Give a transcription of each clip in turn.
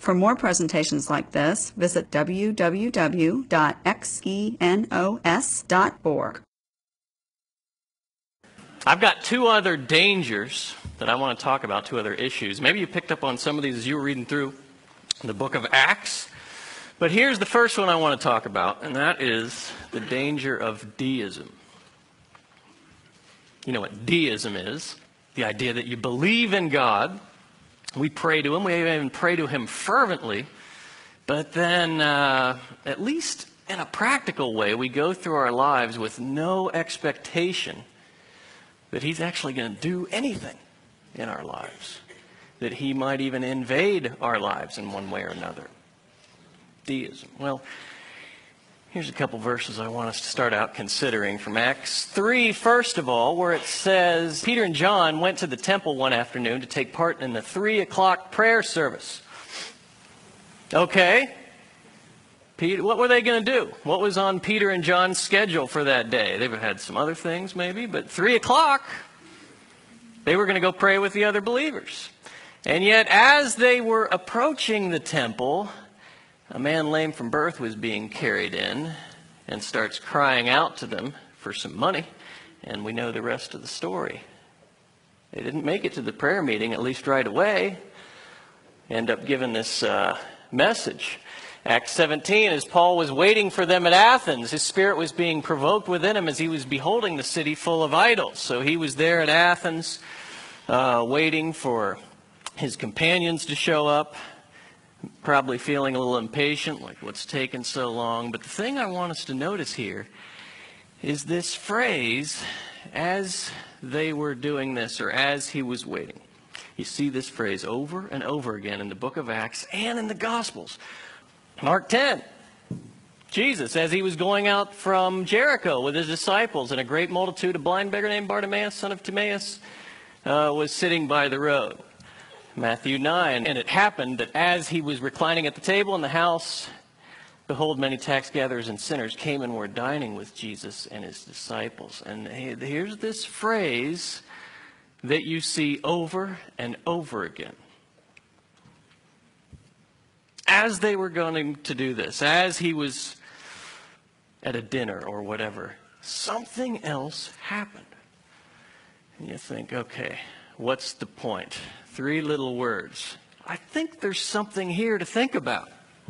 For more presentations like this, visit www.xenos.org. I've got two other dangers that I want to talk about, two other issues. Maybe you picked up on some of these as you were reading through the book of Acts. But here's the first one I want to talk about, and that is the danger of deism. You know what deism is? The idea that you believe in God. We pray to Him. We even pray to Him fervently. But then, at least in a practical way, we go through our lives with no expectation that He's actually going to do anything in our lives. That He might even invade our lives in one way or another. Deism. Well, here's a couple verses I want us to start out considering from Acts 3, first of all, where it says, Peter and John went to the temple one afternoon to take part in the 3 o'clock prayer service. Okay. What were they going to do? What was on Peter and John's schedule for that day? They had some other things maybe, but 3 o'clock, they were going to go pray with the other believers. And yet, as they were approaching the temple, a man lame from birth was being carried in and starts crying out to them for some money. And we know the rest of the story. They didn't make it to the prayer meeting, at least right away. End up giving this message. Acts 17, as Paul was waiting for them at Athens, his spirit was being provoked within him as he was beholding the city full of idols. So he was there at Athens waiting for his companions to show up. Probably feeling a little impatient, like what's taken so long. But the thing I want us to notice here is this phrase, as they were doing this, or as he was waiting. You see this phrase over and over again in the book of Acts and in the Gospels. Mark 10, Jesus, as he was going out from Jericho with his disciples, and a great multitude, a blind beggar named Bartimaeus, son of Timaeus, was sitting by the road. Matthew 9, and it happened that as he was reclining at the table in the house, behold, many tax gatherers and sinners came and were dining with Jesus and his disciples. And here's this phrase that you see over and over again. As they were going to do this, as he was at a dinner or whatever, something else happened. And you think, okay, what's the point? 3 little words. I think there's something here to think about.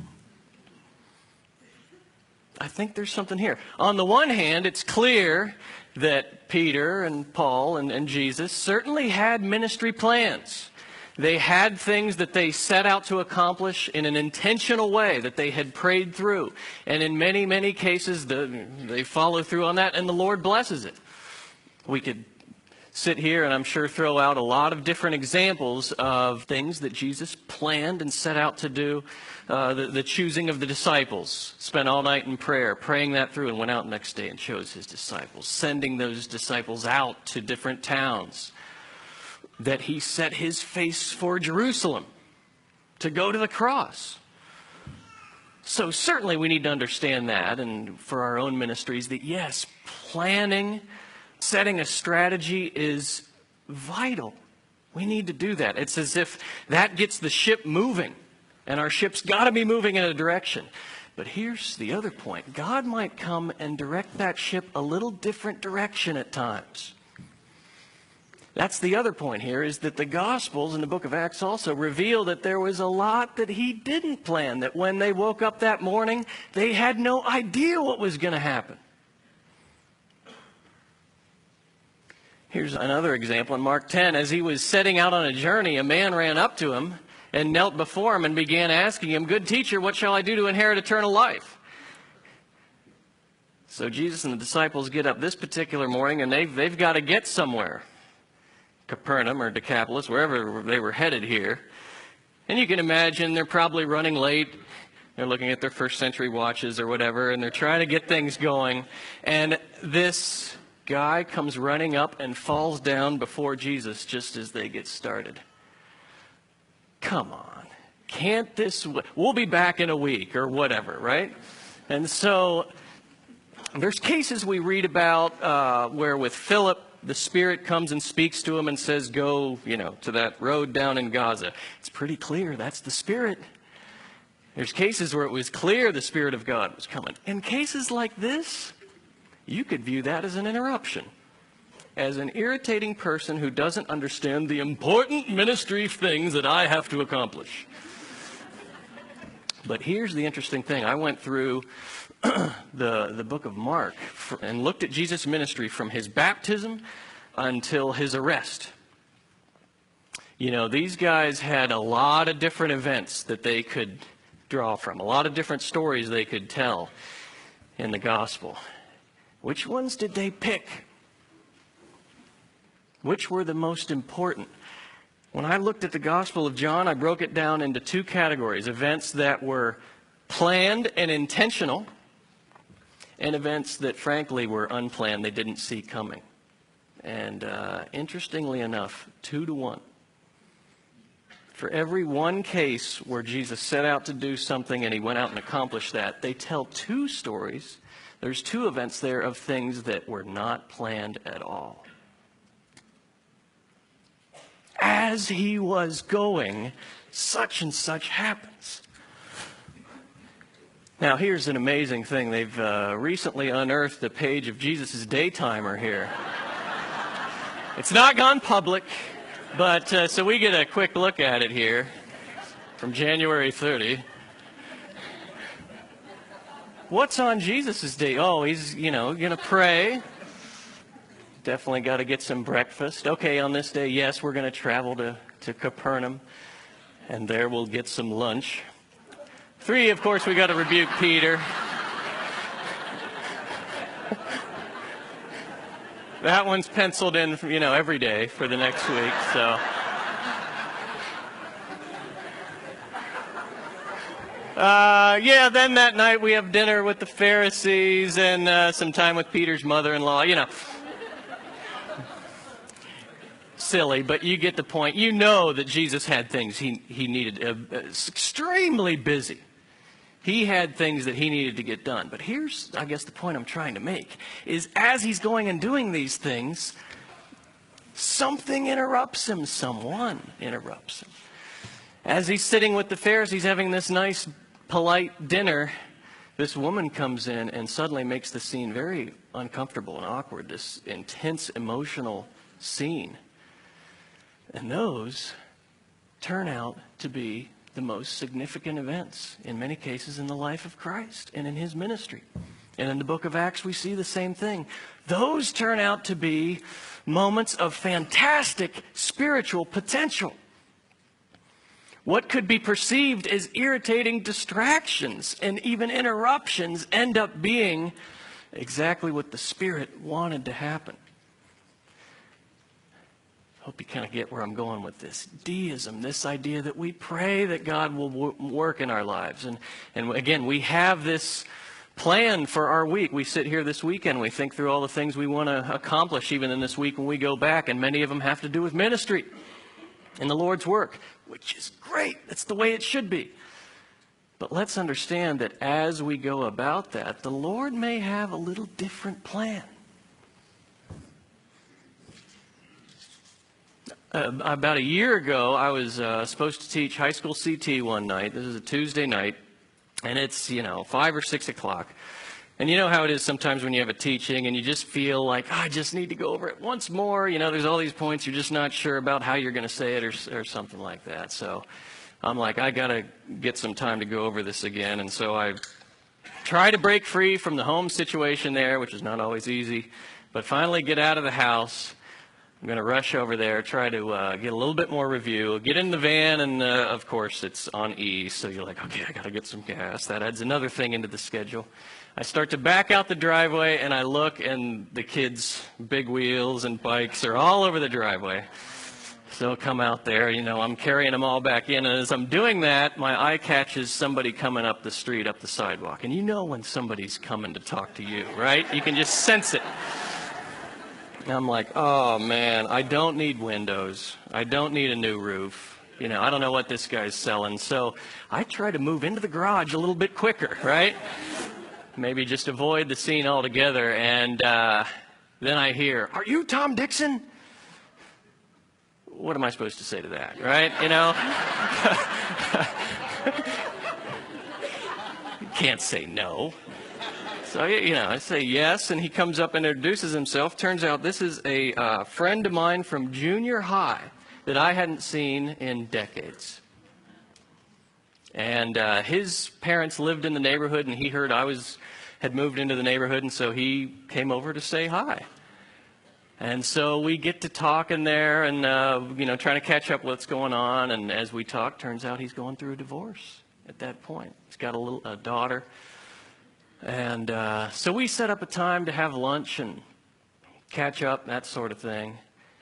I think there's something here. On the one hand, it's clear that Peter and Paul and Jesus certainly had ministry plans. They had things that they set out to accomplish in an intentional way that they had prayed through. And in many, many cases, they follow through on that, and the Lord blesses it. We could sit here and I'm sure throw out a lot of different examples of things that Jesus planned and set out to do. The choosing of the disciples, spent all night in prayer, praying that through, and went out next day and chose his disciples, sending those disciples out to different towns, that he set his face for Jerusalem to go to the cross. So certainly we need to understand that, and for our own ministries, that yes, planning, setting a strategy is vital. We need to do that. It's as if that gets the ship moving, and our ship's got to be moving in a direction. But here's the other point. God might come and direct that ship a little different direction at times. That's the other point here, is that the Gospels and the book of Acts also reveal that there was a lot that he didn't plan, that when they woke up that morning, they had no idea what was going to happen. Here's another example in Mark 10. As he was setting out on a journey, a man ran up to him and knelt before him and began asking him, "Good teacher, what shall I do to inherit eternal life?" So Jesus and the disciples get up this particular morning, and they've got to get somewhere. Capernaum or Decapolis, wherever they were headed here. And you can imagine they're probably running late. They're looking at their first century watches or whatever, and they're trying to get things going. And this guy comes running up and falls down before Jesus just as they get started. Come on. Can't this... We'll be back in a week or whatever, right? And so there's cases we read about where with Philip, the Spirit comes and speaks to him and says, go, to that road down in Gaza. It's pretty clear that's the Spirit. There's cases where it was clear the Spirit of God was coming. In cases like this, you could view that as an interruption, as an irritating person who doesn't understand the important ministry things that I have to accomplish. But here's the interesting thing. I went through the book of Mark and looked at Jesus' ministry from his baptism until his arrest. You know, these guys had a lot of different events that they could draw from, a lot of different stories they could tell in the gospel. Which ones did they pick? Which were the most important? When I looked at the Gospel of John, I broke it down into two categories: events that were planned and intentional, and events that frankly were unplanned, they didn't see coming. And interestingly enough, 2-to-1. For every one case where Jesus set out to do something and he went out and accomplished that, they tell two stories. There's two events there of things that were not planned at all. As he was going, such and such happens. Now, here's an amazing thing. They've recently unearthed a page of Jesus' daytimer here. It's not gone public. But so we get a quick look at it here from January 30. What's on Jesus' day? Oh, he's, going to pray. Definitely got to get some breakfast. Okay, on this day, yes, we're going to travel to Capernaum, and there we'll get some lunch. 3, of course, we got to rebuke Peter. That one's penciled in, every day for the next week, so. Then that night we have dinner with the Pharisees and some time with Peter's mother-in-law, Silly, but you get the point. You know that Jesus had things he needed, extremely busy. He had things that he needed to get done. But here's, I guess, the point I'm trying to make, is as he's going and doing these things, something interrupts him. Someone interrupts him. As he's sitting with the Pharisees having this nice, polite dinner, this woman comes in and suddenly makes the scene very uncomfortable and awkward, this intense, emotional scene. And those turn out to be the most significant events, in many cases, in the life of Christ and in his ministry. And in the book of Acts, we see the same thing. Those turn out to be moments of fantastic spiritual potential. What could be perceived as irritating distractions and even interruptions end up being exactly what the Spirit wanted to happen. Hope you kind of get where I'm going with this. Deism, this idea that we pray that God will work in our lives. And again, we have this plan for our week. We sit here this weekend, we think through all the things we want to accomplish even in this week when we go back, and many of them have to do with ministry and the Lord's work, which is great. That's the way it should be. But let's understand that as we go about that, the Lord may have a little different plan. About a year ago, I was supposed to teach high school CT one night. This is a Tuesday night, and it's, 5 or 6 o'clock. And you know how it is sometimes when you have a teaching and you just feel like, I just need to go over it once more. There's all these points you're just not sure about how you're going to say it or something like that. So I'm like, I got to get some time to go over this again. And so I try to break free from the home situation there, which is not always easy, but finally get out of the house. I'm going to rush over there, try to get a little bit more review, get in the van, and of course it's on E, so you're like, okay, I got to get some gas. That adds another thing into the schedule. I start to back out the driveway, and I look, and the kids' big wheels and bikes are all over the driveway. So come out there, I'm carrying them all back in, and as I'm doing that, my eye catches somebody coming up the street, up the sidewalk. And you know when somebody's coming to talk to you, right? You can just sense it. And I'm like, oh, man, I don't need windows. I don't need a new roof. I don't know what this guy's selling. So I try to move into the garage a little bit quicker, right? Maybe just avoid the scene altogether. And then I hear, are you Tom Dixon? What am I supposed to say to that, right? can't say no. So, I say yes, and he comes up and introduces himself. Turns out this is a friend of mine from junior high that I hadn't seen in decades. And his parents lived in the neighborhood, and he heard I had moved into the neighborhood, and so he came over to say hi. And so we get to talking there and, trying to catch up what's going on. And as we talk, turns out he's going through a divorce at that point. He's got a daughter. And so we set up a time to have lunch and catch up, that sort of thing.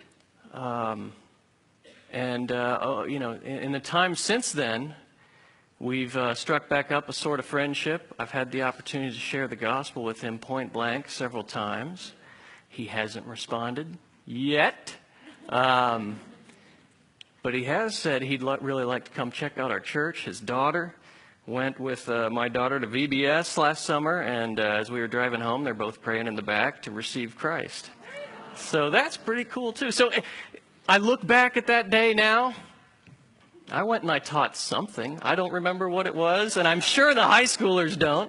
In the time since then, we've struck back up a sort of friendship. I've had the opportunity to share the gospel with him point blank several times. He hasn't responded yet. But he has said he'd really like to come check out our church. His daughter went with my daughter to VBS last summer, and as we were driving home, they're both praying in the back to receive Christ. So that's pretty cool, too. So I look back at that day now. I went and I taught something. I don't remember what it was, and I'm sure the high schoolers don't.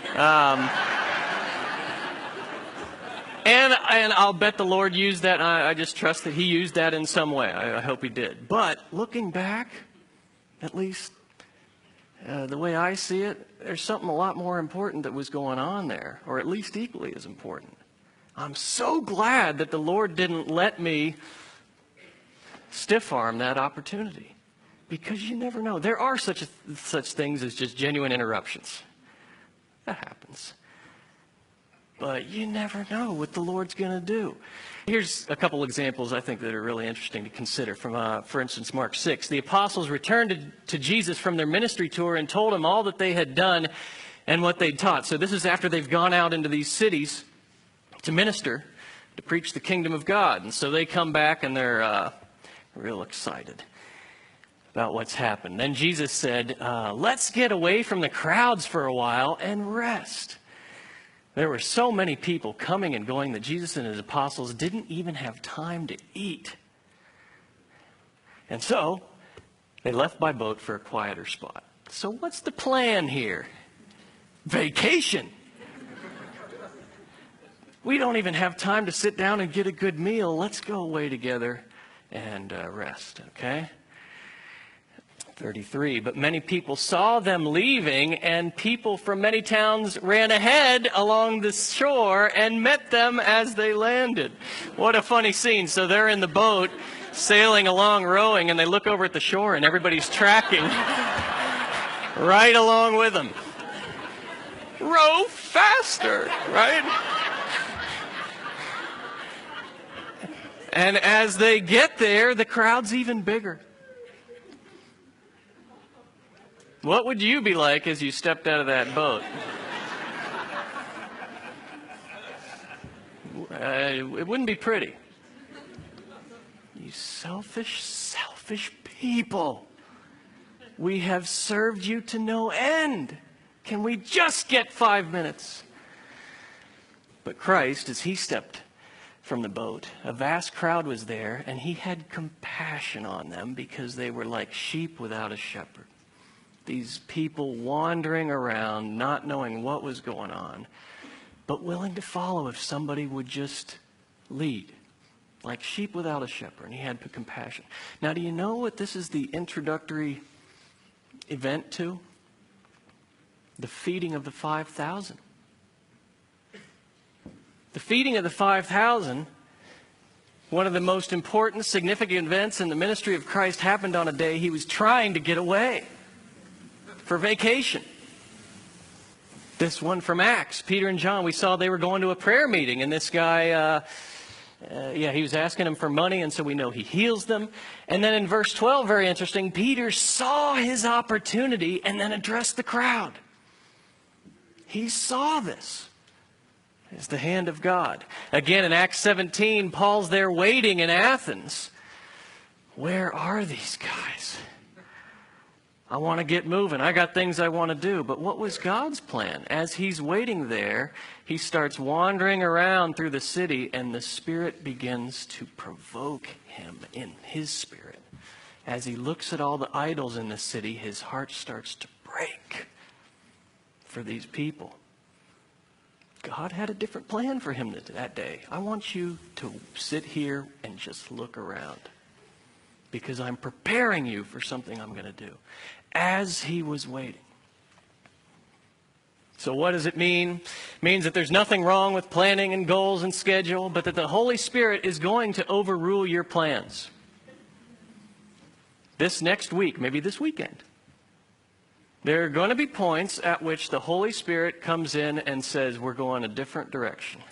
And I'll bet the Lord used that. I just trust that he used that in some way. I hope he did. But looking back, at least the way I see it, there's something a lot more important that was going on there, or at least equally as important. I'm so glad that the Lord didn't let me stiff-arm that opportunity, because you never know. There are such things as just genuine interruptions. That happens. But you never know what the Lord's going to do. Here's a couple examples I think that are really interesting to consider from, for instance, Mark 6. The apostles returned to Jesus from their ministry tour and told him all that they had done and what they'd taught. So this is after they've gone out into these cities to minister, to preach the kingdom of God. And so they come back and they're real excited about what's happened. Then Jesus said, let's get away from the crowds for a while and rest. There were so many people coming and going that Jesus and his apostles didn't even have time to eat. And so they left by boat for a quieter spot. So what's the plan here? Vacation. We don't even have time to sit down and get a good meal. Let's go away together and rest, okay? 33, but many people saw them leaving, and people from many towns ran ahead along the shore and met them as they landed. What a funny scene. So they're in the boat sailing along, rowing, and they look over at the shore and everybody's tracking right along with them. Row faster, right? And as they get there, the crowd's even bigger. What would you be like as you stepped out of that boat? It wouldn't be pretty. You selfish people. We have served you to no end. Can we just get 5 minutes? But Christ, as he stepped from the boat, a vast crowd was there, and he had compassion on them because they were like sheep without a shepherd. These people wandering around, not knowing what was going on, but willing to follow if somebody would just lead, like sheep without a shepherd. And he had compassion. Now, do you know what this is the introductory event to? The feeding of the 5,000. The feeding of the 5,000, one of the most important, significant events in the ministry of Christ, happened on a day he was trying to get away for vacation. This one from Acts, Peter and John, we saw they were going to a prayer meeting, and this guy, he was asking them for money, and so we know he heals them. And then in verse 12, very interesting, Peter saw his opportunity and then addressed the crowd. He saw this as the hand of God. Again, in Acts 17, Paul's there waiting in Athens. Where are these guys? I want to get moving. I got things I want to do. But what was God's plan? As he's waiting there, he starts wandering around through the city, and the Spirit begins to provoke him in his spirit. As he looks at all the idols in the city, his heart starts to break for these people. God had a different plan for him that day. I want you to sit here and just look around, because I'm preparing you for something I'm going to do. As he was waiting. So what does it mean? It means that there's nothing wrong with planning and goals and schedule, but that the Holy Spirit is going to overrule your plans. This next week, maybe this weekend, there are going to be points at which the Holy Spirit comes in and says, we're going a different direction.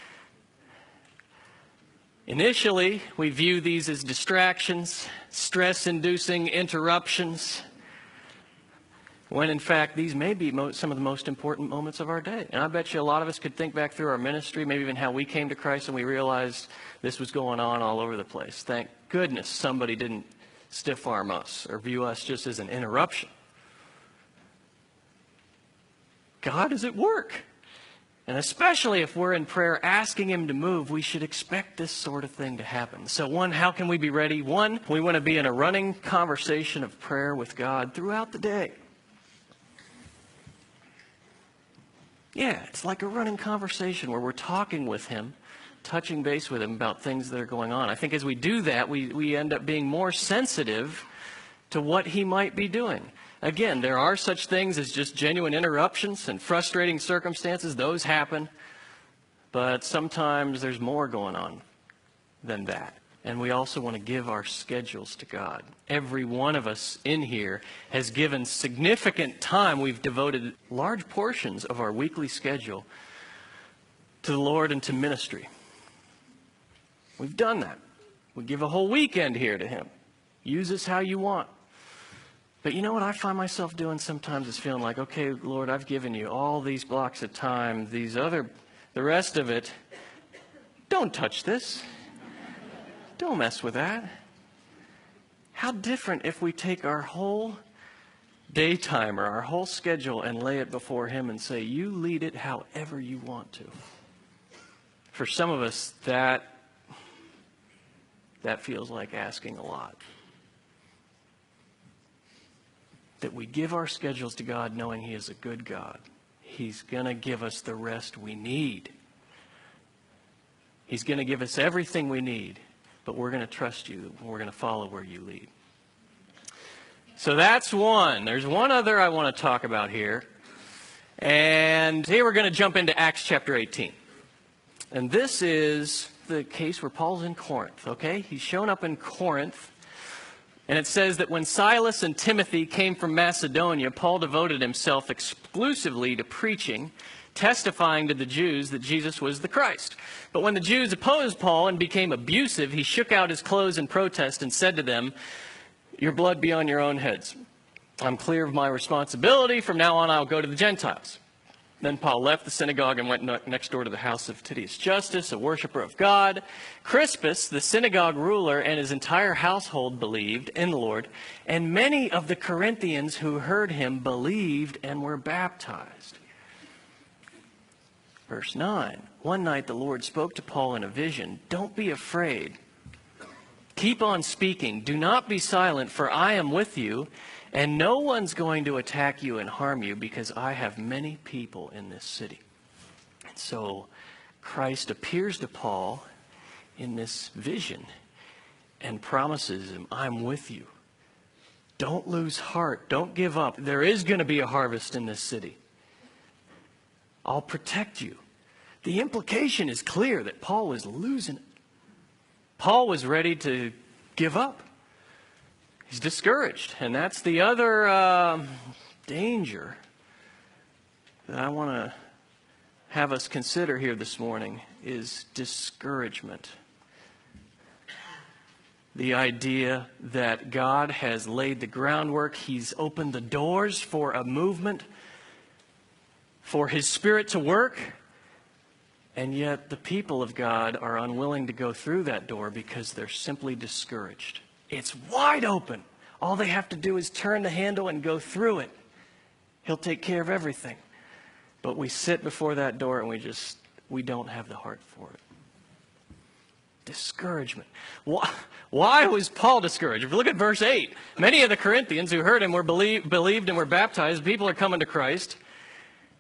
Initially, we view these as distractions, stress-inducing interruptions, when in fact these may be some of the most important moments of our day. And I bet you a lot of us could think back through our ministry, maybe even how we came to Christ and we realized this was going on all over the place. Thank goodness somebody didn't stiff-arm us or view us just as an interruption. God is at work. And especially if we're in prayer asking him to move, we should expect this sort of thing to happen. So one, how can we be ready? One, we want to be in a running conversation of prayer with God throughout the day. Yeah, it's like a running conversation where we're talking with him, touching base with him about things that are going on. I think as we do that, we end up being more sensitive to what he might be doing. Again, there are such things as just genuine interruptions and frustrating circumstances. Those happen. But sometimes there's more going on than that. And we also want to give our schedules to God. Every one of us in here has given significant time. We've devoted large portions of our weekly schedule to the Lord and to ministry. We've done that. We give a whole weekend here to him. Use this how you want. But you know what I find myself doing sometimes is feeling like, okay, Lord, I've given you all these blocks of time, the rest of it, don't touch this. Don't mess with that. How different if we take our whole daytime or our whole schedule and lay it before him and say, you lead it however you want to. For some of us, that feels like asking a lot. That we give our schedules to God knowing he is a good God. He's going to give us the rest we need. He's going to give us everything we need, but we're going to trust you. We're going to follow where you lead. So that's one. There's one other I want to talk about here. And here we're going to jump into Acts chapter 18. And this is the case where Paul's in Corinth, okay? He's shown up in Corinth. And it says that when Silas and Timothy came from Macedonia, Paul devoted himself exclusively to preaching, testifying to the Jews that Jesus was the Christ. But when the Jews opposed Paul and became abusive, he shook out his clothes in protest and said to them, your blood be on your own heads. I'm clear of my responsibility. From now on, I'll go to the Gentiles. Then Paul left the synagogue and went next door to the house of Titius Justus, a worshiper of God. Crispus, the synagogue ruler, and his entire household believed in the Lord. And many of the Corinthians who heard him believed and were baptized. Verse 9, one night the Lord spoke to Paul in a vision. Don't be afraid. Keep on speaking. Do not be silent, for I am with you. And no one's going to attack you and harm you because I have many people in this city. And so Christ appears to Paul in this vision and promises him, I'm with you. Don't lose heart. Don't give up. There is going to be a harvest in this city. I'll protect you. The implication is clear that Paul was losing it. Paul was ready to give up. He's discouraged. And that's the other danger that I want to have us consider here this morning is discouragement. The idea that God has laid the groundwork. He's opened the doors for a movement, for his Spirit to work. And yet the people of God are unwilling to go through that door because they're simply discouraged. It's wide open. All they have to do is turn the handle and go through it. He'll take care of everything. But we sit before that door and we don't have the heart for it. Discouragement. Why was Paul discouraged? If you look at verse 8, many of the Corinthians who heard him believed and were baptized. People are coming to Christ.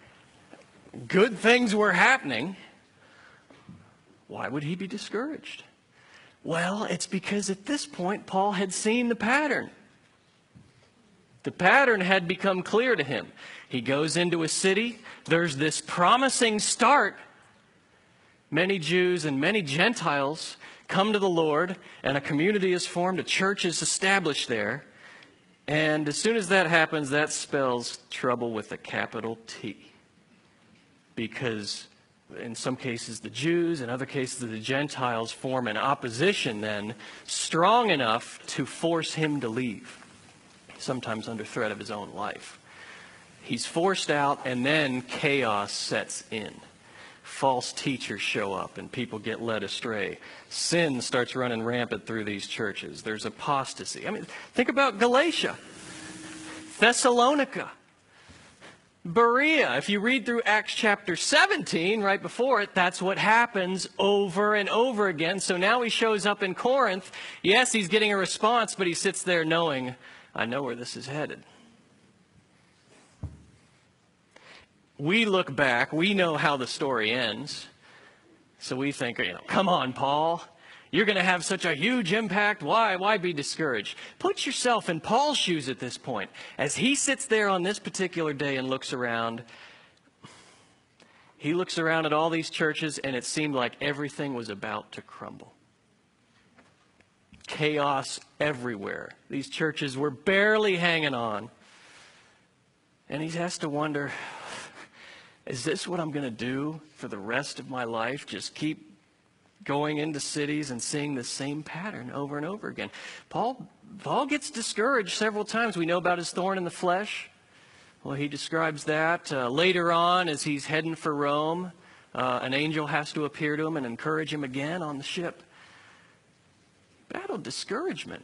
good things were happening, why would he be discouraged? Well, it's because at this point, Paul had seen the pattern. The pattern had become clear to him. He goes into a city. There's this promising start. Many Jews and many Gentiles come to the Lord, and a community is formed, a church is established there. And as soon as that happens, that spells trouble with a capital T. Because in some cases the Jews, in other cases the Gentiles form an opposition then strong enough to force him to leave, sometimes under threat of his own life. He's forced out, and then chaos sets in. False teachers show up and people get led astray. Sin starts running rampant through these churches. There's apostasy. I mean, think about Galatia, Thessalonica, Berea. If you read through Acts chapter 17, right before it, that's what happens over and over again. So now he shows up in Corinth. Yes, he's getting a response, but he sits there knowing, I know where this is headed. We look back, we know how the story ends. So we think, come on, Paul. You're going to have such a huge impact. Why be discouraged? Put yourself in Paul's shoes at this point. As he sits there on this particular day and looks around, he looks around at all these churches, and it seemed like everything was about to crumble. Chaos everywhere. These churches were barely hanging on. And he has to wonder, is this what I'm going to do for the rest of my life? Just keep going into cities and seeing the same pattern over and over again. Paul gets discouraged several times. We know about his thorn in the flesh. Well, he describes that. Later on, as he's heading for Rome, an angel has to appear to him and encourage him again on the ship. Battled discouragement.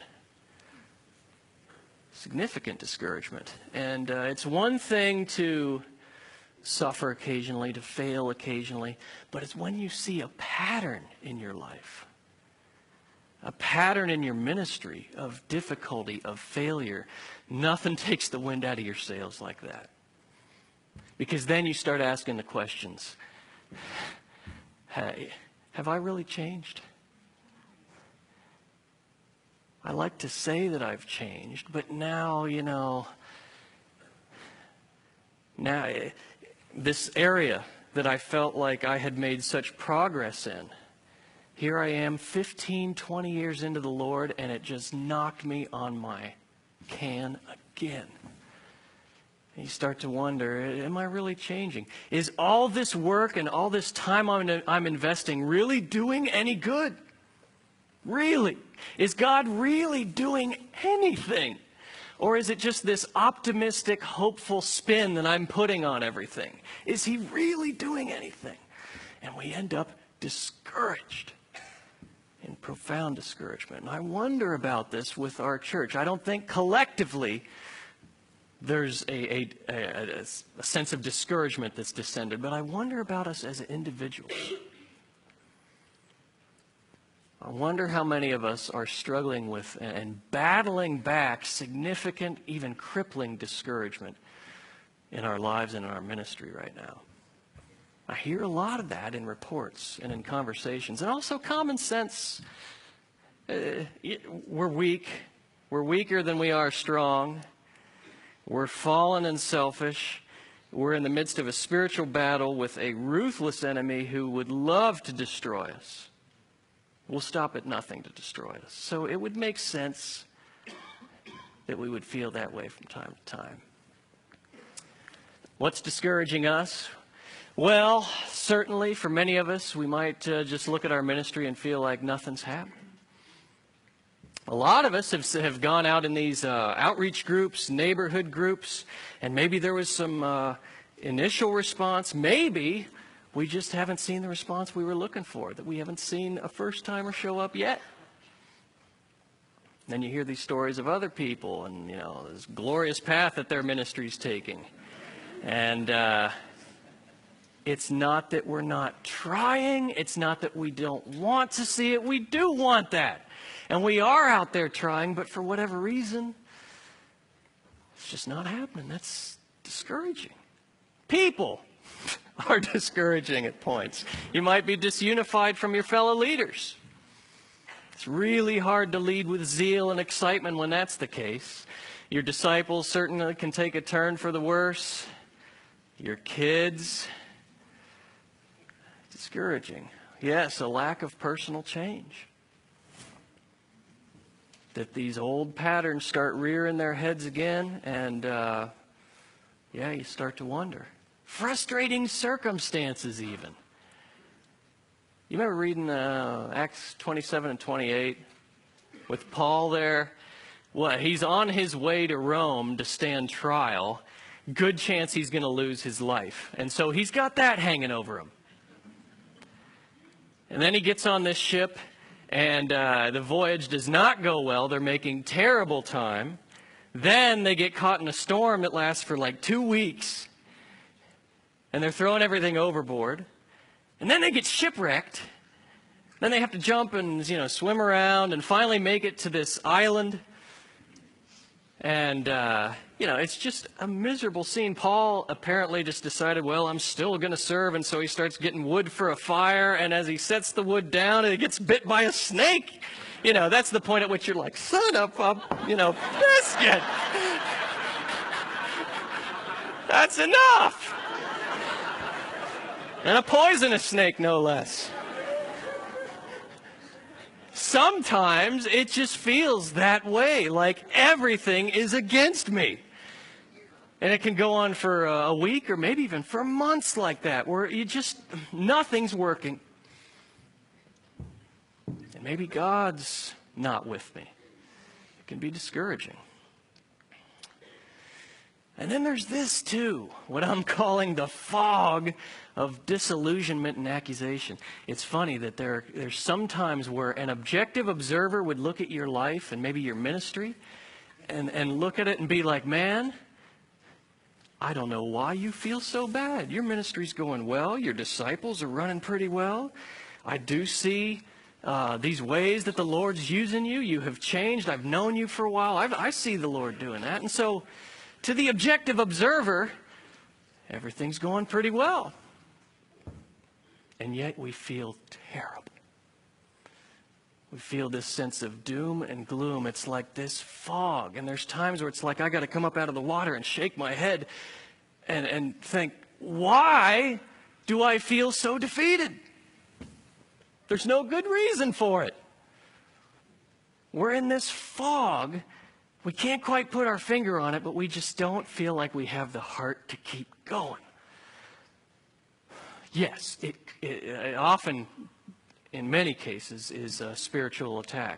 Significant discouragement. And it's one thing to suffer occasionally, to fail occasionally, but it's when you see a pattern in your life, a pattern in your ministry of difficulty, of failure. Nothing takes the wind out of your sails like that. Because then you start asking the questions, hey, have I really changed? I like to say that I've changed, but now, this area that I felt like I had made such progress in, here I am 15, 20 years into the Lord, and it just knocked me on my can again. And you start to wonder, am I really changing? Is all this work and all this time I'm investing really doing any good? Really? Is God really doing anything? Or is it just this optimistic, hopeful spin that I'm putting on everything? Is he really doing anything? And we end up discouraged, in profound discouragement. And I wonder about this with our church. I don't think collectively there's a sense of discouragement that's descended, but I wonder about us as individuals. I wonder how many of us are struggling with and battling back significant, even crippling discouragement in our lives and in our ministry right now. I hear a lot of that in reports and in conversations, and also common sense. We're weak. We're weaker than we are strong. We're fallen and selfish. We're in the midst of a spiritual battle with a ruthless enemy who would love to destroy us. We'll stop at nothing to destroy us. So it would make sense that we would feel that way from time to time. What's discouraging us? Well, certainly for many of us, we might just look at our ministry and feel like nothing's happening. A lot of us have gone out in these outreach groups, neighborhood groups, and maybe there was some initial response. Maybe we just haven't seen the response we were looking for, that we haven't seen a first-timer show up yet. Then you hear these stories of other people and, this glorious path that their ministry's taking. And it's not that we're not trying. It's not that we don't want to see it. We do want that. And we are out there trying, but for whatever reason, it's just not happening. That's discouraging. People. are discouraging at points. You might be disunified from your fellow leaders. It's really hard to lead with zeal and excitement when that's the case. Your disciples certainly can take a turn for the worse. Your kids, discouraging. Yes, a lack of personal change. That these old patterns start rearing their heads again, and you start to wonder. Frustrating circumstances even. You remember reading Acts 27 and 28 with Paul there? Well, he's on his way to Rome to stand trial. Good chance he's going to lose his life. And so he's got that hanging over him. And then he gets on this ship, and the voyage does not go well. They're making terrible time. Then they get caught in a storm that lasts for like 2 weeks. And they're throwing everything overboard. And then they get shipwrecked. Then they have to jump and, swim around and finally make it to this island. And, it's just a miserable scene. Paul apparently just decided, well, I'm still going to serve. And so he starts getting wood for a fire. And as he sets the wood down, it gets bit by a snake. That's the point at which you're like, son of a, biscuit. That's enough. And a poisonous snake, no less. Sometimes it just feels that way, like everything is against me. And it can go on for a week or maybe even for months like that, where nothing's working. And maybe God's not with me. It can be discouraging. And then there's this too, what I'm calling the fog of disillusionment and accusation. It's funny that there's some times where an objective observer would look at your life and maybe your ministry and look at it and be like, man, I don't know why you feel so bad. Your ministry's going well. Your disciples are running pretty well. I do see these ways that the Lord's using you. You have changed. I've known you for a while. I see the Lord doing that. And so to the objective observer, everything's going pretty well. And yet we feel terrible. We feel this sense of doom and gloom. It's like this fog. And there's times where it's like I got to come up out of the water and shake my head and think, why do I feel so defeated? There's no good reason for it. We're in this fog. We can't quite put our finger on it, but we just don't feel like we have the heart to keep going. Yes, it often, in many cases, is a spiritual attack.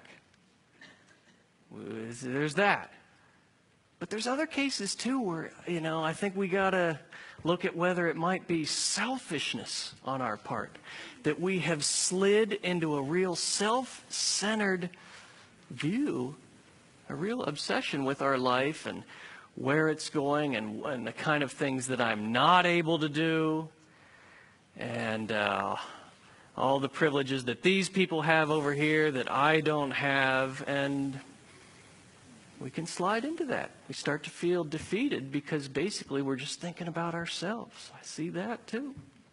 There's that. But there's other cases, too, where, I think we got to look at whether it might be selfishness on our part, that we have slid into a real self-centered view, a real obsession with our life and where it's going and the kind of things that I'm not able to do, and all the privileges that these people have over here that I don't have, and we can slide into that. We start to feel defeated because basically we're just thinking about ourselves. I see that too.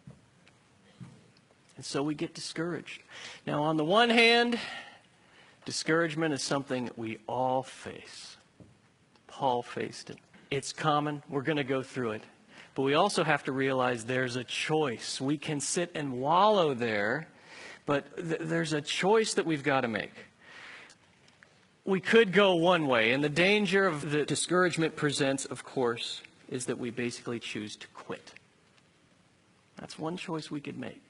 And so we get discouraged. Now, on the one hand, discouragement is something we all face. Paul faced it. It's common. We're going to go through it. But we also have to realize there's a choice. We can sit and wallow there, but there's a choice that we've got to make. We could go one way, and the danger of the discouragement presents, of course, is that we basically choose to quit. That's one choice we could make.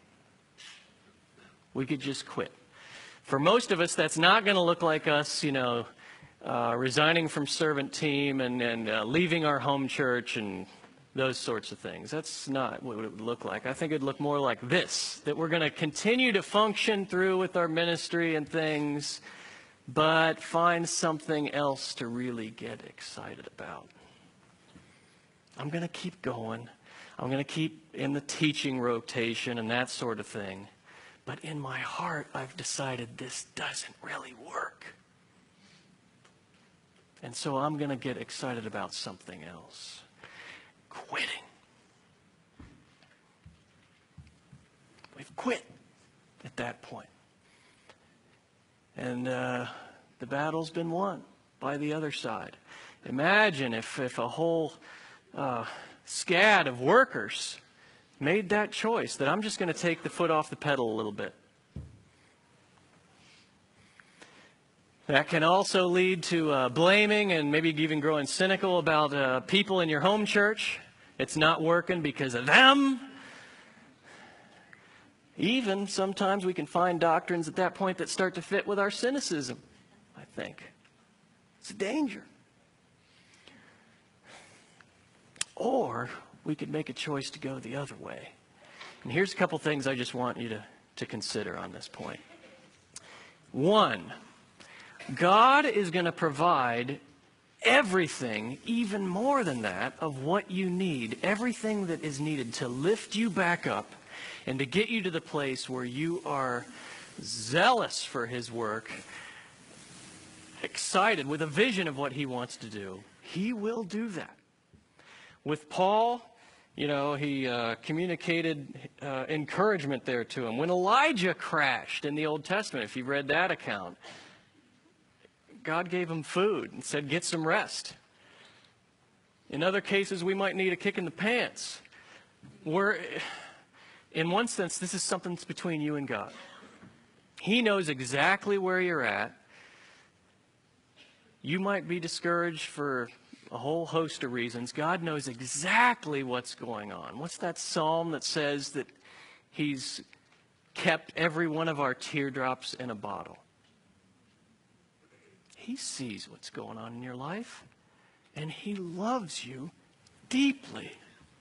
We could just quit. For most of us, that's not going to look like us, resigning from servant team and leaving our home church and those sorts of things. That's not what it would look like. I think it would look more like this, that we're going to continue to function through with our ministry and things, but find something else to really get excited about. I'm going to keep going. I'm going to keep in the teaching rotation and that sort of thing. But in my heart, I've decided this doesn't really work. And so I'm going to get excited about something else. Quitting. quit at that point. And the battle's been won by the other side. Imagine if a whole scad of workers made that choice, that I'm just going to take the foot off the pedal a little bit. That can also lead to blaming and maybe even growing cynical about people in your home church. It's not working because of them. Even sometimes we can find doctrines at that point that start to fit with our cynicism, I think. It's a danger. Or we could make a choice to go the other way. And here's a couple things I just want you to consider on this point. One, God is going to provide everything, even more than that, of what you need. Everything that is needed to lift you back up and to get you to the place where you are zealous for His work, excited with a vision of what He wants to do. He will do that. With Paul, he communicated encouragement there to him. When Elijah crashed in the Old Testament, if you've read that account, God gave him food and said, get some rest. In other cases, we might need a kick in the pants. In one sense, this is something that's between you and God. He knows exactly where you're at. You might be discouraged for a whole host of reasons. God knows exactly what's going on. What's that psalm that says that He's kept every one of our teardrops in a bottle? He sees what's going on in your life, and He loves you deeply.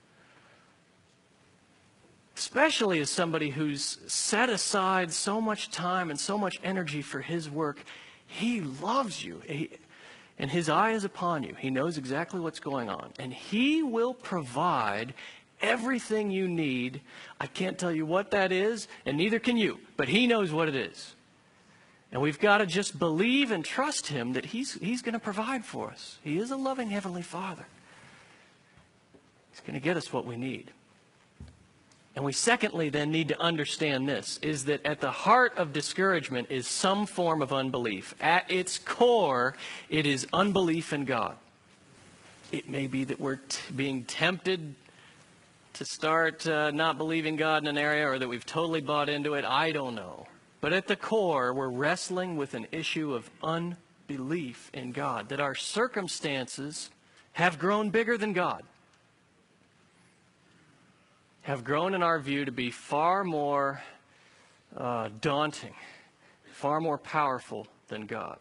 Especially as somebody who's set aside so much time and so much energy for His work. He loves you. And His eye is upon you. He knows exactly what's going on. And He will provide everything you need. I can't tell you what that is, and neither can you. But He knows what it is. And we've got to just believe and trust Him that He's going to provide for us. He is a loving Heavenly Father. He's going to get us what we need. And we secondly then need to understand this, is that at the heart of discouragement is some form of unbelief. At its core, it is unbelief in God. It may be that we're being tempted to start not believing God in an area, or that we've totally bought into it. I don't know. But at the core, we're wrestling with an issue of unbelief in God, that our circumstances have grown bigger than God. Have grown, in our view, to be far more daunting, far more powerful than God.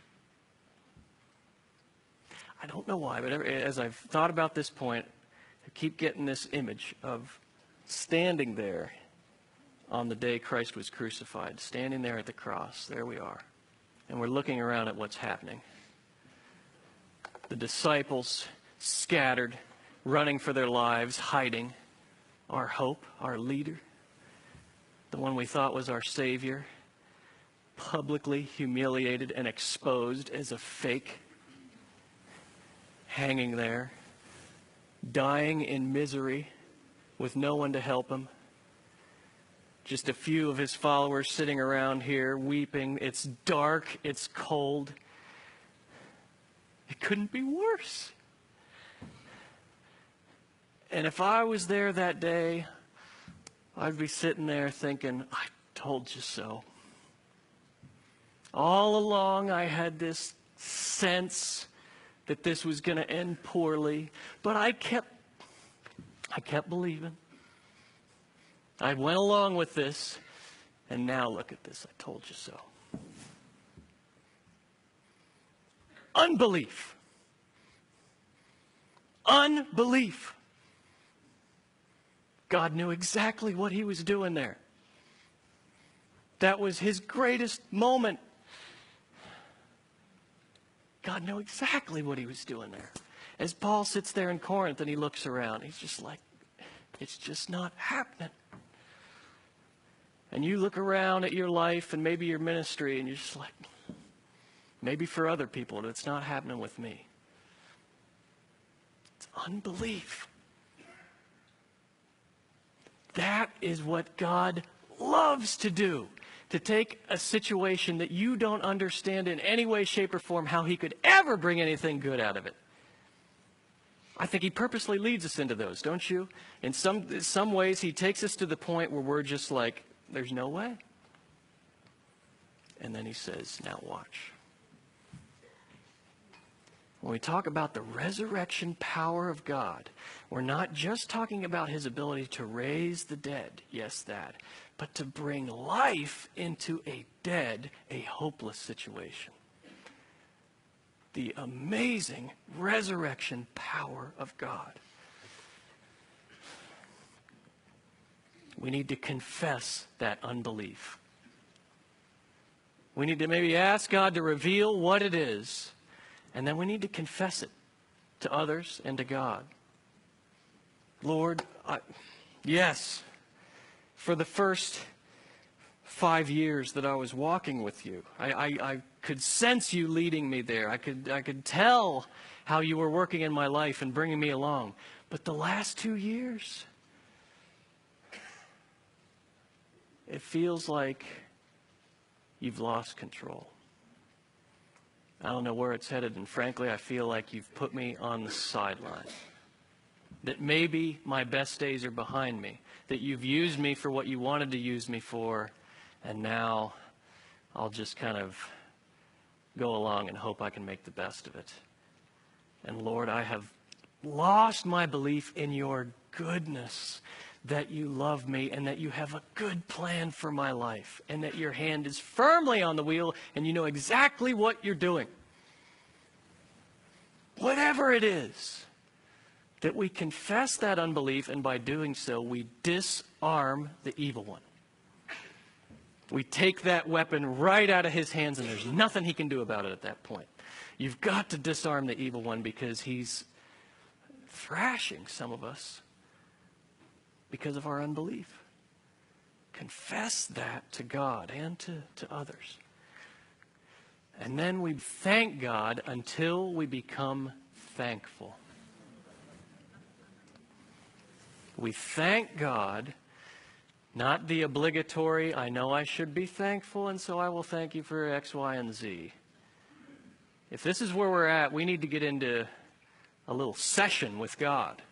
I don't know why, but as I've thought about this point, I keep getting this image of standing there on the day Christ was crucified, standing there at the cross. There we are. And we're looking around at what's happening. The disciples scattered, running for their lives, hiding. Our hope, our leader, the one we thought was our Savior, publicly humiliated and exposed as a fake, hanging there, dying in misery with no one to help him. Just a few of His followers sitting around here weeping. It's dark, it's cold. It couldn't be worse. And if I was there that day, I'd be sitting there thinking, I told you so. All along I had this sense that this was going to end poorly, but I kept believing. I went along with this, and now look at this. I told you so. Unbelief. Unbelief. God knew exactly what He was doing there. That was His greatest moment. God knew exactly what He was doing there. As Paul sits there in Corinth and he looks around, he's just like, it's just not happening. And you look around at your life and maybe your ministry, and you're just like, maybe for other people, it's not happening with me. It's unbelief. That is what God loves to do, to take a situation that you don't understand in any way, shape, or form how he could ever bring anything good out of it. I think he purposely leads us into those, don't you? In some ways, he takes us to the point where we're just like, there's no way. And then he says, now watch. When we talk about the resurrection power of God, we're not just talking about his ability to raise the dead, yes, that, but to bring life into a dead, a hopeless situation. The amazing resurrection power of God. We need to confess that unbelief. We need to maybe ask God to reveal what it is, and then we need to confess it to others and to God. Lord, yes, for the first 5 years that I was walking with you, I could sense you leading me there. I could tell how you were working in my life and bringing me along. But the last 2 years, it feels like you've lost control. I don't know where it's headed, and frankly, I feel like you've put me on the sideline. That maybe my best days are behind me. That you've used me for what you wanted to use me for, and now I'll just kind of go along and hope I can make the best of it. And Lord, I have lost my belief in your goodness, that you love me and that you have a good plan for my life and that your hand is firmly on the wheel and you know exactly what you're doing. Whatever it is, that we confess that unbelief, and by doing so, we disarm the evil one. We take that weapon right out of his hands, and there's nothing he can do about it at that point. You've got to disarm the evil one because he's thrashing some of us because of our unbelief. Confess that to God and to others. And then we thank God until we become thankful. We thank God, not the obligatory, I know I should be thankful, and so I will thank you for X, Y, and Z. If this is where we're at, we need to get into a little session with God.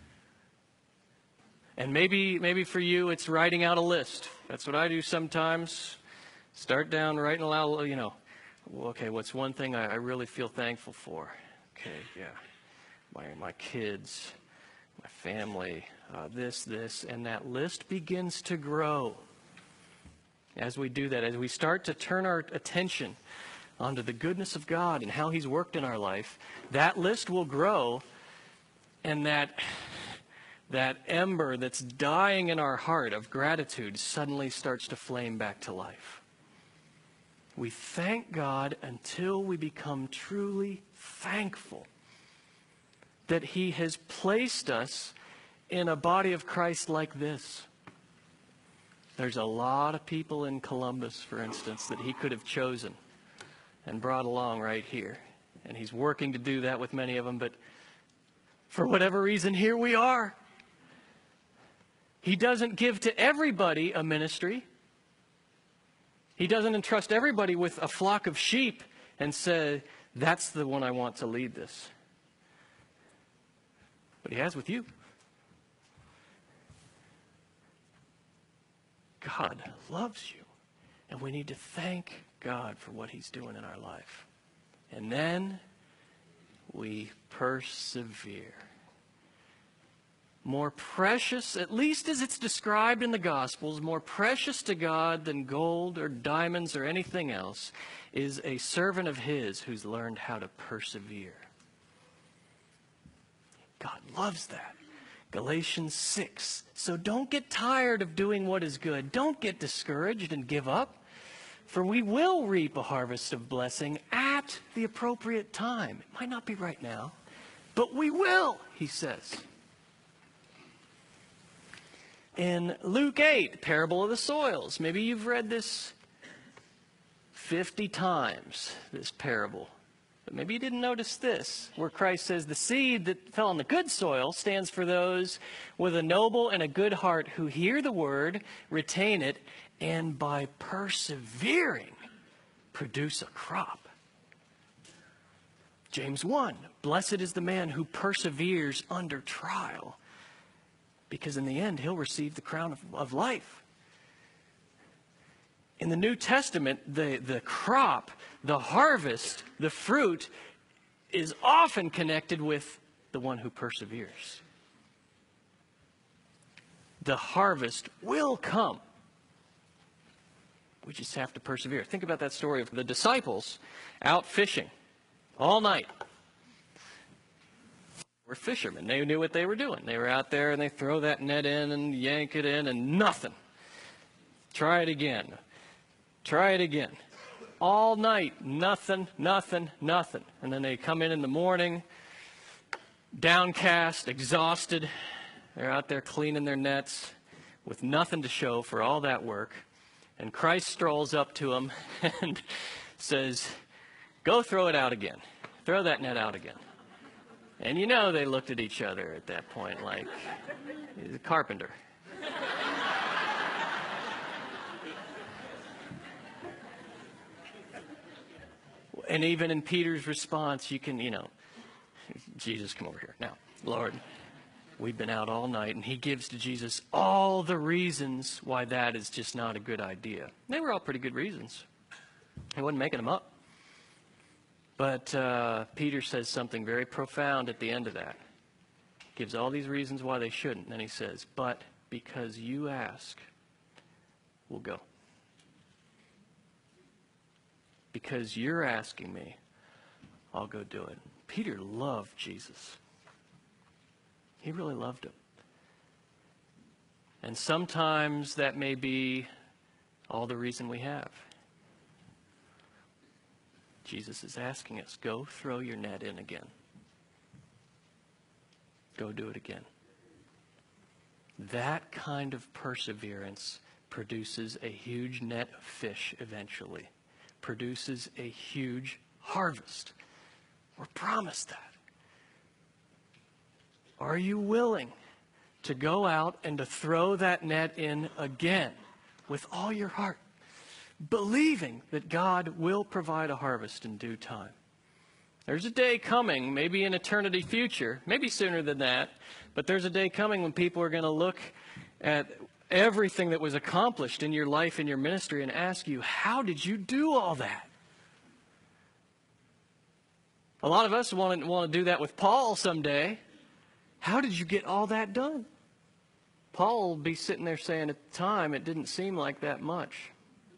And maybe for you, it's writing out a list. That's what I do sometimes. Start down, writing aloud, okay, what's one thing I really feel thankful for? Okay, yeah, my kids, my family, this, and that list begins to grow. As we do that, as we start to turn our attention onto the goodness of God and how he's worked in our life, that list will grow, and that ember that's dying in our heart of gratitude suddenly starts to flame back to life. We thank God until we become truly thankful that he has placed us in a body of Christ like this. There's a lot of people in Columbus, for instance, that he could have chosen and brought along right here. And he's working to do that with many of them, but for whatever reason, here we are. He doesn't give to everybody a ministry. He doesn't entrust everybody with a flock of sheep and say, that's the one I want to lead this. But he has with you. God loves you. And we need to thank God for what he's doing in our life. And then we persevere. More precious, at least as it's described in the Gospels, more precious to God than gold or diamonds or anything else is a servant of his who's learned how to persevere. God loves that. Galatians 6. So don't get tired of doing what is good. Don't get discouraged and give up. For we will reap a harvest of blessing at the appropriate time. It might not be right now, but we will, he says. In Luke 8, parable of the soils. Maybe you've read this 50 times, this parable But maybe you didn't notice this, where Christ says the seed that fell on the good soil stands for those with a noble and a good heart who hear the word, retain it, and by persevering produce a crop. James 1, blessed is the man who perseveres under trial, because in the end he'll receive the crown of life. In the New Testament, the crop, the harvest, the fruit is often connected with the one who perseveres. The harvest will come. We just have to persevere. Think about that story of the disciples out fishing all night. We're fishermen. They knew what they were doing. They were out there and they throw that net in and yank it in and nothing. Try it again. Try it again. All night, nothing, nothing, nothing. And then they come in the morning, downcast, exhausted. They're out there cleaning their nets with nothing to show for all that work. And Christ strolls up to them and says, go throw it out again. Throw that net out again. And you know they looked at each other at that point like, he's a carpenter. And even in Peter's response, you can, Jesus, come over here. Now, Lord, we've been out all night, and he gives to Jesus all the reasons why that is just not a good idea. They were all pretty good reasons. He wasn't making them up. But Peter says something very profound at the end of that. Gives all these reasons why they shouldn't. And then he says, but because you ask, we'll go. Because you're asking me, I'll go do it. Peter loved Jesus. He really loved him. And sometimes that may be all the reason we have. Jesus is asking us, go throw your net in again. Go do it again. That kind of perseverance produces a huge net of fish eventually. Produces a huge harvest. We're promised that. Are you willing to go out and to throw that net in again with all your heart, believing that God will provide a harvest in due time? There's a day coming, maybe in eternity future, maybe sooner than that, but there's a day coming when people are going to look at everything that was accomplished in your life and your ministry and ask you, how did you do all that? A lot of us want to do that with Paul someday. How did you get all that done? Paul will be sitting there saying at the time, it didn't seem like that much.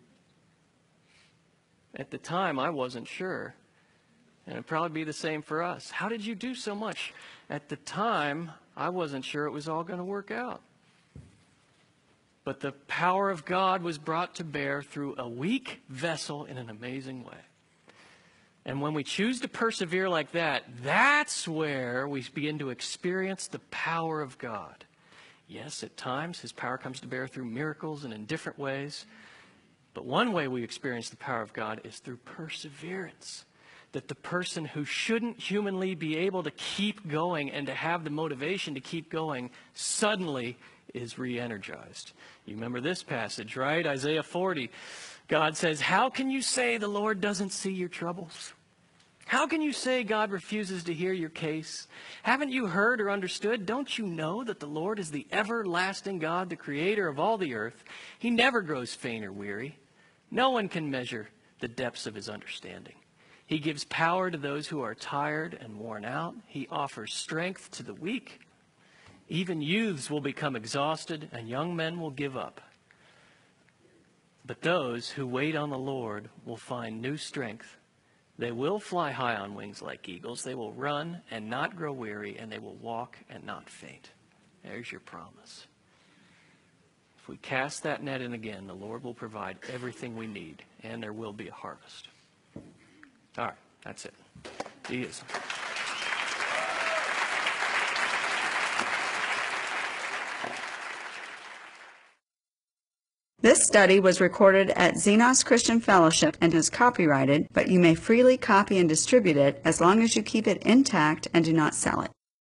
At the time, I wasn't sure. And it'd probably be the same for us. How did you do so much? At the time, I wasn't sure it was all going to work out. But the power of God was brought to bear through a weak vessel in an amazing way. And when we choose to persevere like that, that's where we begin to experience the power of God. Yes, at times his power comes to bear through miracles and in different ways. But one way we experience the power of God is through perseverance. That the person who shouldn't humanly be able to keep going and to have the motivation to keep going suddenly is re-energized. You remember this passage, right? Isaiah 40. God says, how can you say the Lord doesn't see your troubles? How can you say God refuses to hear your case? Haven't you heard or understood? Don't you know that the Lord is the everlasting God, the creator of all the earth? He never grows faint or weary. No one can measure the depths of his understanding. He gives power to those who are tired and worn out. He offers strength to the weak. Even youths will become exhausted and young men will give up. But those who wait on the Lord will find new strength. They will fly high on wings like eagles. They will run and not grow weary, and they will walk and not faint. There's your promise. If we cast that net in again, the Lord will provide everything we need, and there will be a harvest. All right, that's it. Deism. This study was recorded at Xenos Christian Fellowship and is copyrighted, but you may freely copy and distribute it as long as you keep it intact and do not sell it.